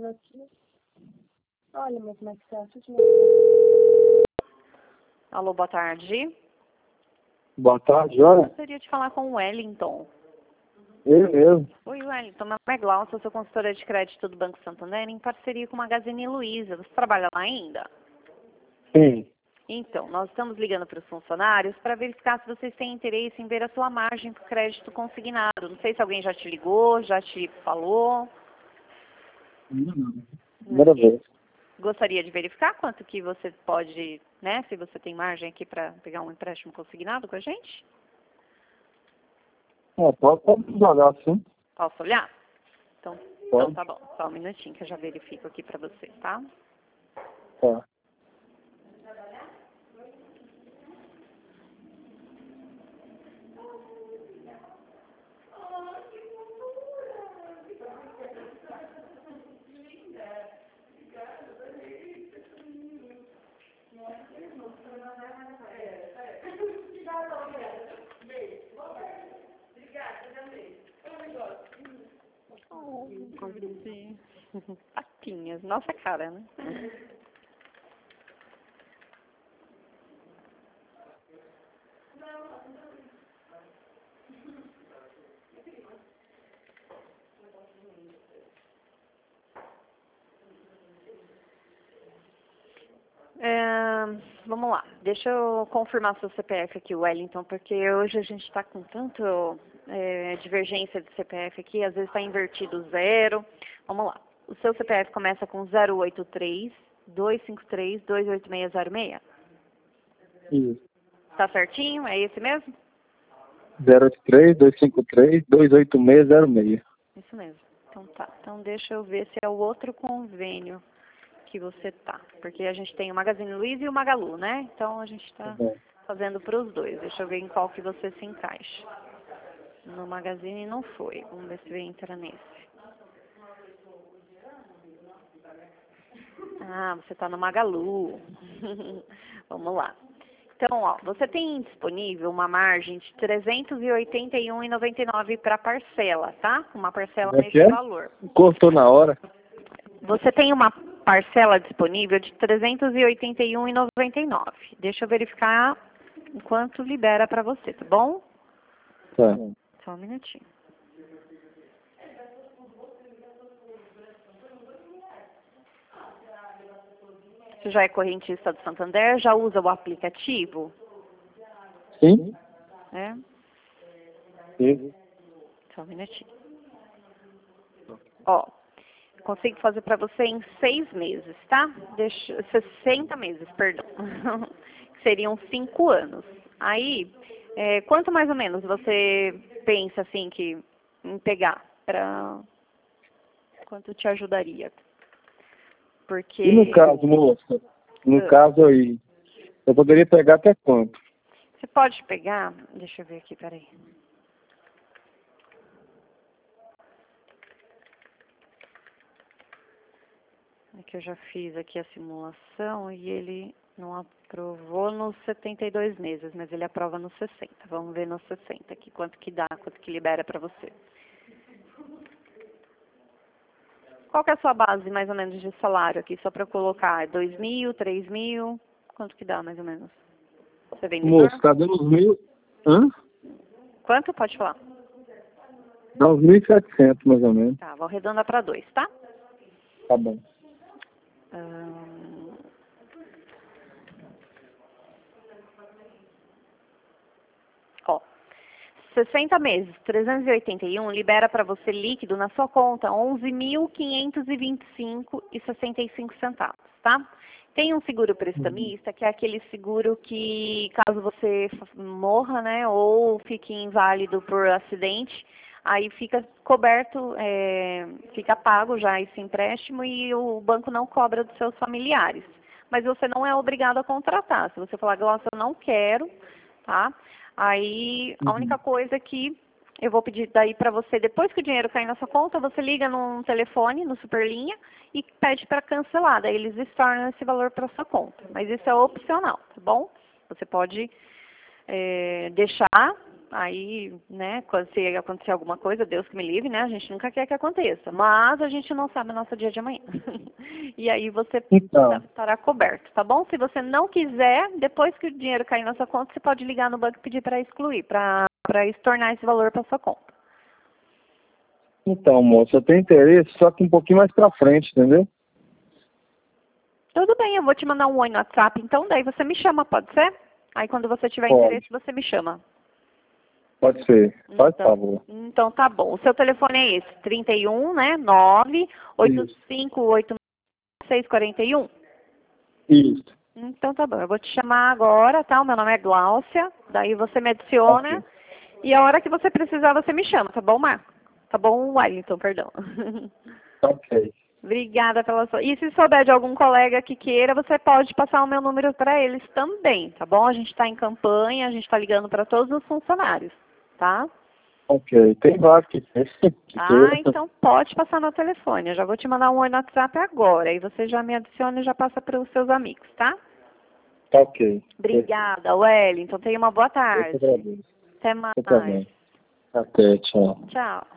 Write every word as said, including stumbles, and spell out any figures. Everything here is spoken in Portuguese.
aqui. Olha, mas como é que você acha que... Alô, boa tarde. Boa tarde, olha. Gostaria de falar com o Wellington. Ele mesmo. Oi, Wellington. Meu nome é Glaucia, sou consultora de crédito do Banco Santander em parceria com a Magazine Luiza. Você trabalha lá ainda? Sim. Então, nós estamos ligando para os funcionários para verificar se vocês têm interesse em ver a sua margem para o crédito consignado. Não sei se alguém já te ligou, já te falou. Não, primeira vez. Gostaria de verificar quanto que você pode, né, se você tem margem aqui para pegar um empréstimo consignado com a gente? É, pode, pode olhar, sim. Posso olhar? Então, então tá bom. Só um minutinho que eu já verifico aqui para você, tá? Tá. Oh, paquinhas, nossa cara, né? É, vamos lá, deixa eu confirmar seu C P F aqui, Wellington, porque hoje a gente está com tanto é, divergência de C P F aqui, às vezes está invertido zero. Vamos lá, o seu C P F começa com zero oito três, dois cinco três, dois oito seis zero seis? Isso. Tá certinho? É esse mesmo? zero oito três, dois cinco três, dois oito seis zero seis. Isso mesmo. Então tá, então deixa eu ver se é o outro convênio que você tá, porque a gente tem o Magazine Luiza e o Magalu, né? Então a gente está Tá fazendo para os dois. Deixa eu ver em qual que você se encaixa. No Magazine não foi. Vamos ver se entra nesse. Ah, você está no Magalu. Vamos lá. Então, ó, você tem disponível uma margem de trezentos e oitenta e um reais e noventa e nove centavos para parcela, tá? Uma parcela é nesse é? valor. Cortou na hora. Você tem uma parcela disponível de trezentos e oitenta e um reais e noventa e nove centavos. Deixa eu verificar enquanto libera para você, tá bom? Tá. Só um minutinho. Você já é correntista do Santander? Já usa o aplicativo? Sim? É? Sim. Só um minutinho. Ó, consigo fazer para você em seis meses, tá? Deixa, sessenta meses, perdão. Seriam cinco anos. Aí, é, quanto mais ou menos você pensa assim que em pegar para quanto te ajudaria? Porque E no caso, moça, no uh, caso aí, eu poderia pegar até quanto? você pode pegar, deixa eu ver aqui, peraí. É que eu já fiz aqui a simulação e ele não aprovou nos setenta e dois meses, mas ele aprova nos sessenta. Vamos ver nos sessenta aqui, quanto que dá, quanto que libera para você. Qual que é a sua base, mais ou menos, de salário aqui? Só para eu colocar, é dois mil, três mil? Quanto que dá, mais ou menos? Você é vendedor? Moço, tá dando uns mil... Hã? Quanto? Pode falar. Dá uns mil e setecentos, mais ou menos. Tá, vou arredondar para dois, tá? Tá bom. Hum... Ó, sessenta meses, trezentos e oitenta e um, libera para você líquido na sua conta onze mil quinhentos e vinte e cinco reais e sessenta e cinco centavos, tá? Tem um seguro prestamista, que é aquele seguro que, caso você morra, né, ou fique inválido por acidente, aí fica coberto, é, fica pago já esse empréstimo e o banco não cobra dos seus familiares. Mas você não é obrigado a contratar. Se você falar, Glaucia, eu não quero, tá? Aí, a única coisa que eu vou pedir daí para você, depois que o dinheiro cair na sua conta, você liga num telefone, no Superlinha, e pede para cancelar. Daí eles estornam esse valor para sua conta. Mas isso é opcional, tá bom? Você pode é, deixar Aí, né, quando se acontecer alguma coisa, Deus que me livre, né? A gente nunca quer que aconteça. Mas a gente não sabe o nosso dia de amanhã. E aí você Então, estará coberto, tá bom? Se você não quiser, depois que o dinheiro cair na sua conta, você pode ligar no banco e pedir para excluir, para para estornar esse valor para sua conta. então, moça, eu tenho interesse, só que um pouquinho mais pra frente, entendeu? Tudo bem, eu vou te mandar um oi no WhatsApp, então daí você me chama, pode ser? Aí quando você tiver Pode. interesse, você me chama. Pode ser. Faz Então, favor. então tá bom. O seu telefone é esse, trinta e um, né? nove oito cinco oito seis quatro um. Isso. Então tá bom. Eu vou te chamar agora, tá? O meu nome é Gláucia. Daí você me adiciona. Ok. E a hora que você precisar, você me chama, tá bom, Marco? Tá bom, Wellington, perdão. Ok. Obrigada pela sua... E se souber de algum colega que queira, você pode passar o meu número para eles também, tá bom? A gente está em campanha, a gente está ligando para todos os funcionários, tá? Ok. Tem vários que que Ah, queira. então pode passar no telefone. Eu já vou te mandar um oi no WhatsApp agora. Aí você já me adiciona e já passa para os seus amigos, tá? Tá ok. Obrigada, Wellington. Tenha uma boa Eu que tarde. agradeço. Até Eu mais. também. Até, tchau. Tchau.